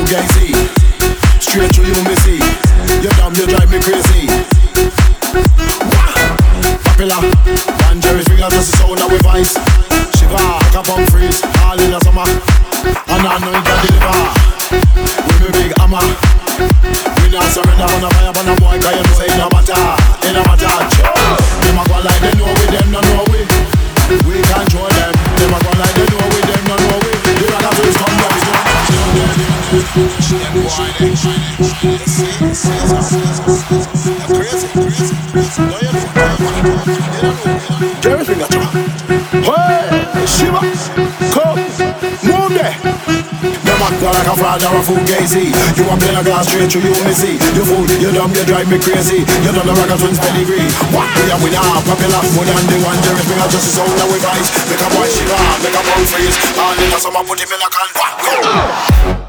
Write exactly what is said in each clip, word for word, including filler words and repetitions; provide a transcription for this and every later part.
Fugazi, straight to you me see. You dumb, you drive me crazy. Popular, one Jerry finger just the sound of we vice. Shiva, cap on freeze, all in the summer. And I know you can deliver. With me big hammer. We not surrender on a fire on a boy, cause you know say in a matter, in a matter. Them a go like they know we, them no know we. We control them. Them a go like they know we, them no know we. The rock is come down, it's not Jerry finger trap. Hey, Shiva, come, move there. Them act like a fraud or a fugazi. You want play a glass straight through you me see. You fool, you dumb, you drive me crazy. You done the rock and twins pedigree. What we are, we now popular. More than the one Jerry finger just the sound that we vice. Make a boy Shiva, make a boy freeze. All in a summer, put him in a can. Go.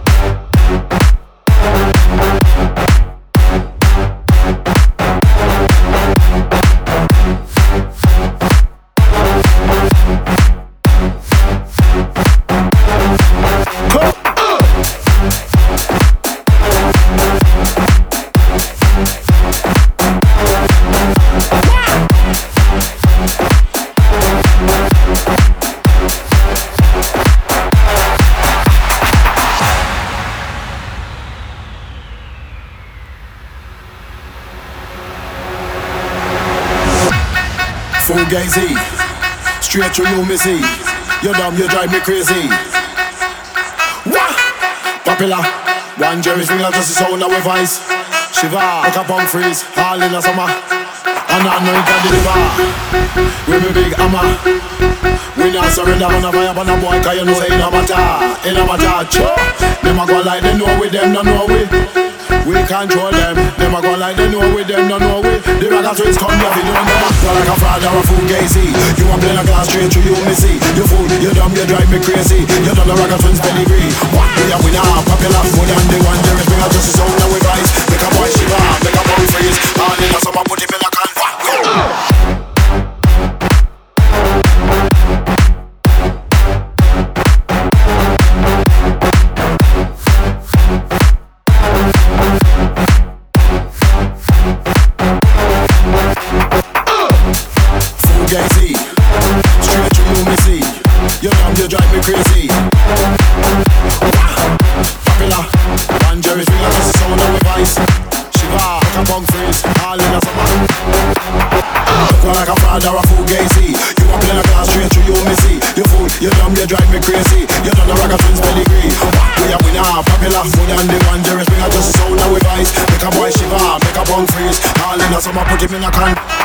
Fugazi, straight to you me see. You dumb, you drive me crazy. Wah! Popular, one Jerry finger just the sound of we vice. Shiva, like a punk freeze, all in the summer. And I know you can deliver. We me big hammer. We not surrender on a fire on a boy, cause you know say in a matter, in a matter. Cho, them a go like they know we, them no know we. We control them. Them a go like they know we, them no know we. The rock twins come here, we don't know. You're like a fraud or a fugazi. You want play a glass straight through you me see. You fool, you dumb, you drive me crazy. You done the rock twins pedigree. What we are, we now popular. More than the one Jerry finger just the sound that we vice. Make a boy Shiva, make a boy freeze. All in the summer, put him in a can. Go. Fugazi, straight to you me see. You dumb, you drive me crazy. Popular, one Jerry finger just the sound of we vice. Shiva, like a punk freeze, all in the summer. Look like a fraud or a fugazi. You want play a glass straight to you me see. You fool, you dumb, you drive me crazy. You done the rock and twins pedigree. We are we now popular. More than the one Jerry finger just the sound of we vice. Make a boy Shiva, make a punk freeze. All in the summer, put him in a can.